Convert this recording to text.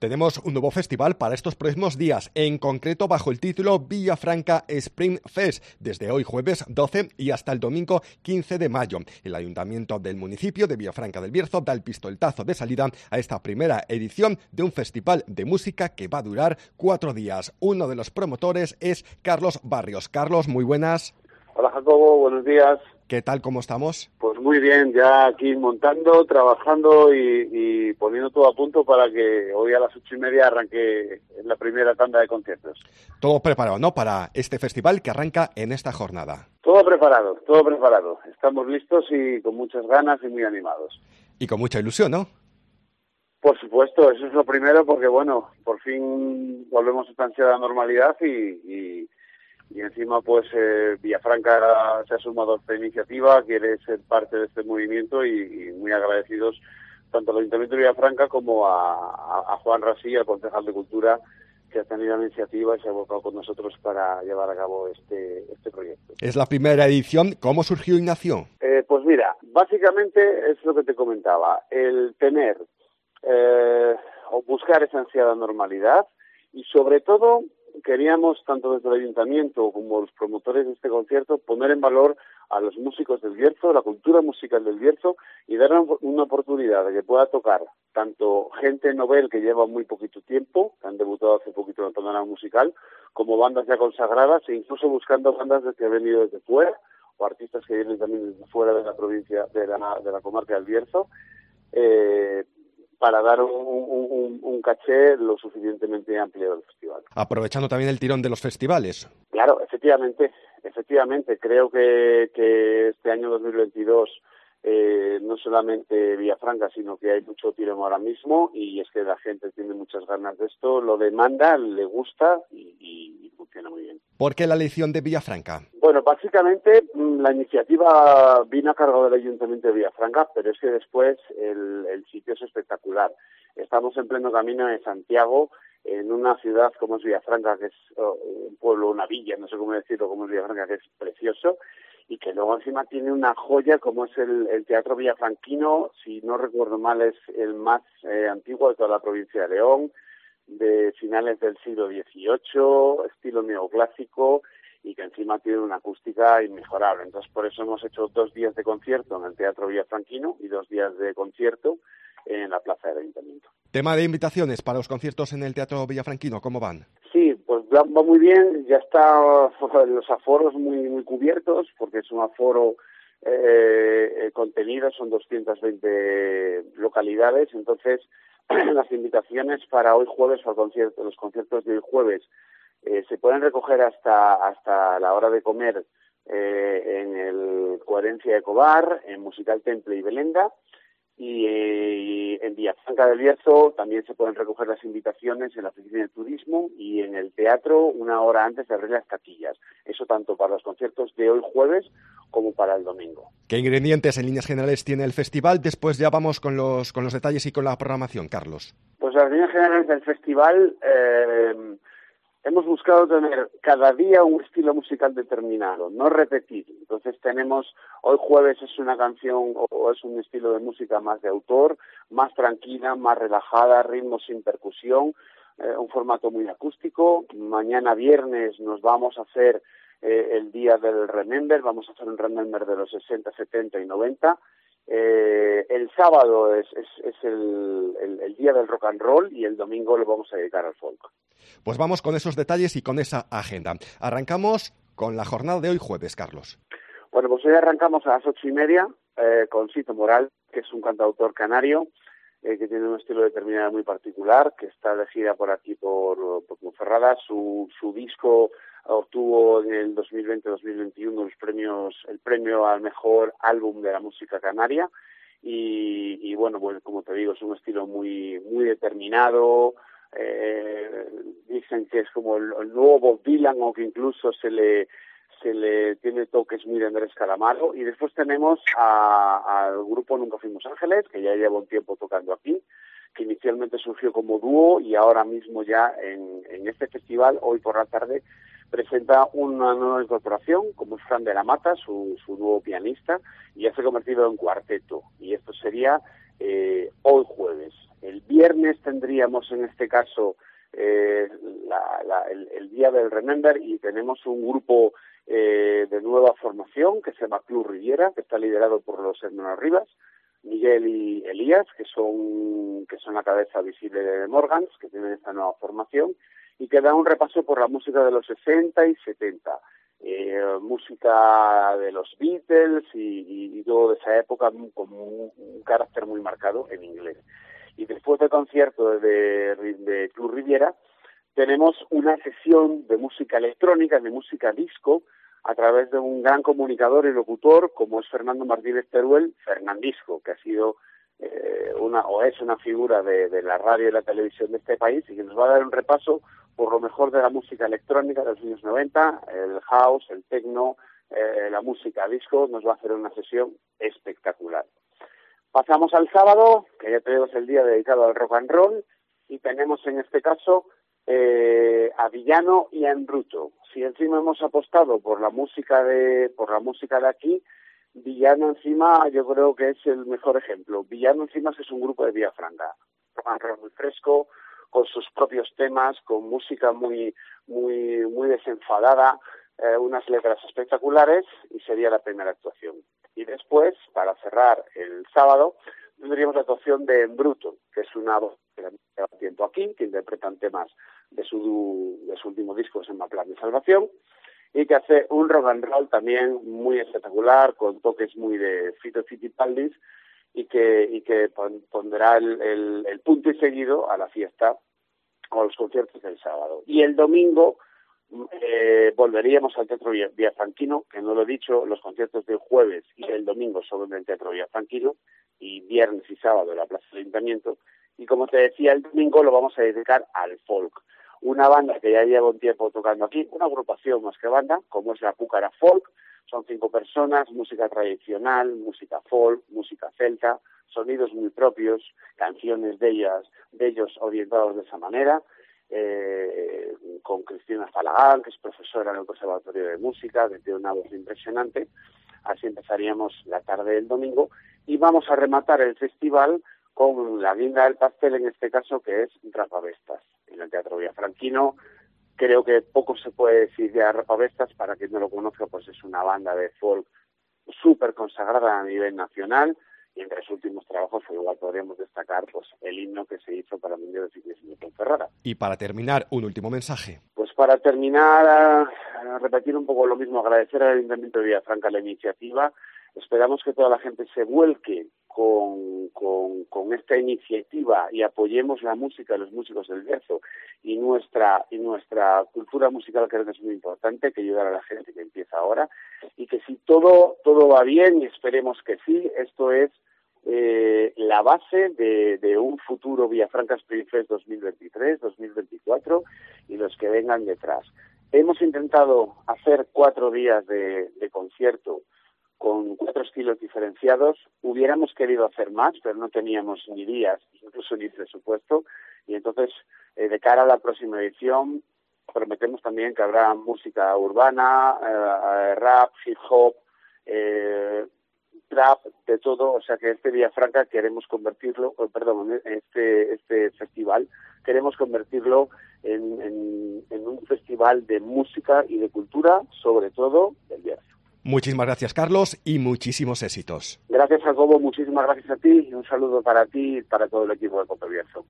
Tenemos un nuevo festival para estos próximos días, en concreto bajo el título Villafranca Spring Fest, desde hoy jueves 12 y hasta el domingo 15 de mayo. El Ayuntamiento del municipio de Villafranca del Bierzo da el pistoletazo de salida a esta primera edición de un festival de música que va a durar 4 días. Uno de los promotores es Carlos Barrios. Carlos, muy buenas. Hola Jacobo, buenos días. ¿Qué tal, cómo estamos? Pues muy bien, ya aquí montando, trabajando y poniendo todo a punto para que hoy a las 8:30 arranque la primera tanda de conciertos. Todo preparado, ¿no?, para este festival que arranca en esta jornada. Todo preparado, todo preparado. Estamos listos y con muchas ganas y muy animados. Y con mucha ilusión, ¿no? Por supuesto, eso es lo primero porque, bueno, por fin volvemos a esta ansiada normalidad y encima pues Villafranca se ha sumado a esta iniciativa, quiere ser parte de este movimiento y muy agradecidos tanto al Ayuntamiento de Villafranca como a Juan Rasí, el concejal de Cultura, que ha tenido la iniciativa y se ha volcado con nosotros para llevar a cabo este proyecto. Es la primera edición. ¿Cómo surgió y nació? Pues mira, básicamente es lo que te comentaba, el tener o buscar esa ansiada normalidad y sobre todo queríamos, tanto desde el Ayuntamiento como los promotores de este concierto, poner en valor a los músicos del Bierzo, la cultura musical del Bierzo y dar una oportunidad de que pueda tocar tanto gente novel que lleva muy poquito tiempo, que han debutado hace poquito en el panorama musical, como bandas ya consagradas e incluso buscando bandas que han venido desde fuera o artistas que vienen también desde fuera de la provincia, de la comarca del Bierzo, para dar un caché lo suficientemente amplio del festival. Aprovechando también el tirón de los festivales. Claro, efectivamente. Creo que este año 2022 no solamente Villafranca, sino que hay mucho tirón ahora mismo y es que la gente tiene muchas ganas de esto, lo demanda, le gusta y funciona muy bien. ¿Por qué la elección de Villafranca? Bueno, básicamente la iniciativa vino a cargo del Ayuntamiento de Villafranca, pero es que después el sitio es espectacular. Estamos en pleno camino de Santiago, en una ciudad como es Villafranca, que es un pueblo, una villa, no sé cómo decirlo, como es Villafranca, que es precioso, y que luego encima tiene una joya como es el Teatro Villafranquino, si no recuerdo mal es el más antiguo de toda la provincia de León, de finales del siglo XVIII, estilo neoclásico, y que encima tiene una acústica inmejorable. Entonces, por eso hemos hecho 2 días de concierto en el Teatro Villafranquino y 2 días de concierto en la Plaza del Ayuntamiento. Tema de invitaciones para los conciertos en el Teatro Villafranquino, ¿cómo van? Sí, pues va muy bien, ya está los aforos muy cubiertos, porque es un aforo contenido, son 220 localidades, entonces las invitaciones para hoy jueves, los conciertos de hoy jueves, se pueden recoger hasta la hora de comer en el Coherencia Ecobar, en Musical Temple y Belenda, y en Villafranca del Bierzo también se pueden recoger las invitaciones en la oficina de turismo y en el teatro 1 hora antes de abrir las taquillas. Eso tanto para los conciertos de hoy jueves como para el domingo. ¿Qué ingredientes en líneas generales tiene el festival? Después ya vamos con los detalles y con la programación, Carlos. Pues las líneas generales del festival hemos buscado tener cada día un estilo musical determinado, no repetir. Entonces tenemos, hoy jueves es una canción o es un estilo de música más de autor, más tranquila, más relajada, ritmos sin percusión, un formato muy acústico. Mañana viernes nos vamos a hacer el día del Remember, vamos a hacer un Remember de los 60, 70 y 90. El sábado es el día del rock and roll y el domingo lo vamos a dedicar al folk. Pues vamos con esos detalles y con esa agenda. Arrancamos con la jornada de hoy jueves, Carlos. Bueno, pues hoy arrancamos a las 8:30 con Sito Moral, que es un cantautor canario que tiene un estilo determinado muy particular, que está de gira por aquí por Ponferrada. Su disco obtuvo en el 2020-2021 el premio al mejor álbum de la música canaria y bueno, pues como te digo, es un estilo muy determinado. Dicen que es como el nuevo Bob Dylan o que incluso se le tiene toques muy de Andrés Calamaro. Y después tenemos al grupo Nunca Fuimos Ángeles, que ya lleva un tiempo tocando aquí, que inicialmente surgió como dúo y ahora mismo ya en este festival, hoy por la tarde, presenta una nueva incorporación, como es Fran de la Mata, su nuevo pianista, y ya se ha convertido en cuarteto. Y esto sería hoy jueves. El viernes tendríamos en este caso el día del Remember, y tenemos un grupo de nueva formación que se llama Club Riviera, que está liderado por los hermanos Rivas, Miguel y Elías, que son la cabeza visible de Morgans, que tienen esta nueva formación, y que da un repaso por la música de los 60 y 70. Música de los Beatles y todo de esa época con un carácter muy marcado en inglés. Y después del concierto de Club Riviera tenemos una sesión de música electrónica, de música disco, a través de un gran comunicador y locutor como es Fernando Martínez Teruel, Fernandisco, que ha sido es una figura de la radio y la televisión de este país, y que nos va a dar un repaso por lo mejor de la música electrónica de los años 90, el house, el techno, la música disco. Nos va a hacer una sesión espectacular. Pasamos al sábado, que ya tenemos el día dedicado al rock and roll, y tenemos en este caso a Villano y a Embruto. Si encima hemos apostado por la música de aquí, Villano encima yo creo que es el mejor ejemplo. Villano encima es un grupo de Villafranca, rock and roll muy fresco, con sus propios temas, con música muy desenfadada, unas letras espectaculares, y sería la primera actuación. Y después, para cerrar el sábado, tendríamos la actuación de Embruto, que es una voz que lleva tiempo aquí, que interpretan temas de su último disco, que se llama Plan de Salvación, y que hace un rock and roll también muy espectacular, con toques muy de Fito Fitipaldis, y que pondrá el punto y seguido a la fiesta o a los conciertos del sábado. Y el domingo volveríamos al Teatro Villafranquino, que no lo he dicho, los conciertos del jueves y el domingo son en el Teatro Villafranquino, y viernes y sábado en la Plaza del Ayuntamiento. Y como te decía, el domingo lo vamos a dedicar al folk. Una banda que ya lleva un tiempo tocando aquí, una agrupación más que banda, como es la Púcara Folk. Son 5 personas, música tradicional, música folk, música celta, sonidos muy propios, canciones de ellos orientados de esa manera, con Cristina Falagán, que es profesora en el Conservatorio de Música, que tiene una voz impresionante. Así empezaríamos la tarde del domingo, y vamos a rematar el festival con la guinda del pastel, en este caso, que es Rapavestas, en el Teatro Villafranquino. Creo que poco se puede decir de Rapavestas, para quien no lo conozca, pues es una banda de folk súper consagrada a nivel nacional, y entre sus últimos trabajos igual podríamos destacar pues el himno que se hizo para el Mundial de Ciclismo de Ponferrada. Y para terminar, un último mensaje. Pues para terminar, a repetir un poco lo mismo, agradecer al Ayuntamiento de Villafranca la iniciativa. Esperamos que toda la gente se vuelque con esta iniciativa y apoyemos la música, los músicos del Bierzo y nuestra cultura musical. Creo que es muy importante, que ayudar a la gente que empieza ahora, y que si todo va bien, y esperemos que sí, esto es la base de un futuro Villafranca Spring Fest 2023, 2024 y los que vengan detrás. Hemos intentado hacer 4 días de concierto con 4 estilos diferenciados. Hubiéramos querido hacer más, pero no teníamos ni días, incluso ni presupuesto, y entonces de cara a la próxima edición prometemos también que habrá música urbana, rap, hip hop, trap, de todo. O sea que este Villafranca queremos convertirlo, este festival queremos convertirlo en un festival de música y de cultura, sobre todo del Bierzo. Muchísimas gracias, Carlos, y muchísimos éxitos. Gracias, Jacobo, muchísimas gracias a ti, y un saludo para ti y para todo el equipo de Cope Bierzo.